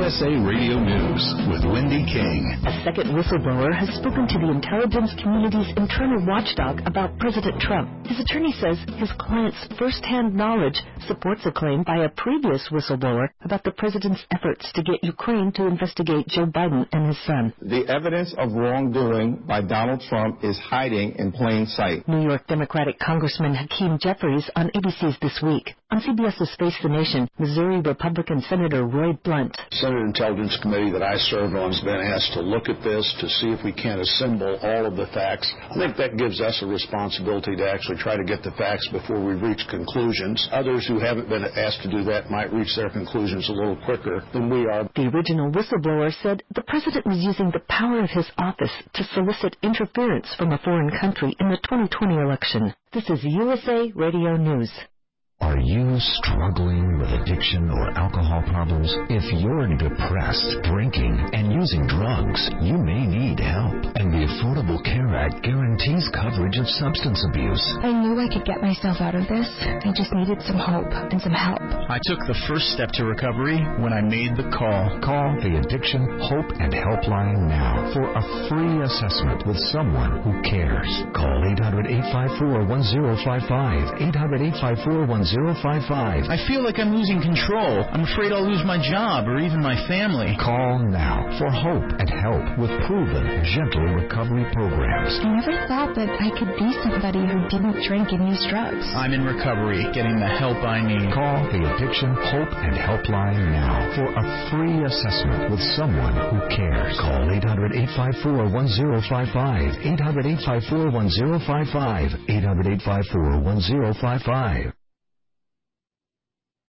USA Radio News with Wendy King. A second whistleblower has spoken to the intelligence community's internal watchdog about President Trump. His attorney says his client's first-hand knowledge supports a claim by a previous whistleblower about the president's efforts to get Ukraine to investigate Joe Biden and his son. The evidence of wrongdoing by Donald Trump is hiding in plain sight. New York Democratic Congressman Hakeem Jeffries on ABC's This Week. On CBS's Face the Nation, Missouri Republican Senator Roy Blunt. Senate Intelligence Committee that I serve on has been asked to look at this to see if we can assemble all of the facts. I think that gives us a responsibility to actually try to get the facts before we reach conclusions. Others who haven't been asked to do that might reach their conclusions a little quicker than we are. The original whistleblower said the president was using the power of his office to solicit interference from a foreign country in the 2020 election. This is USA Radio News. Are you struggling with addiction or alcohol problems? If you're depressed, drinking, and using drugs, you may need help. And the Affordable Care Act guarantees coverage of substance abuse. I knew I could get myself out of this. I just needed some hope and some help. I took the first step to recovery when I made the call. Call the Addiction Hope and Helpline now for a free assessment with someone who cares. Call 800-854-1055. 800-854-1055. I feel like I'm losing control. I'm afraid I'll lose my job or even my family. Call now for hope and help with proven, gentle recovery programs. I never thought that I could be somebody who didn't drink and use drugs. I'm in recovery, getting the help I need. Call the Addiction Hope and Helpline now for a free assessment with someone who cares. Call 800-854-1055. 800-854-1055. 800-854-1055.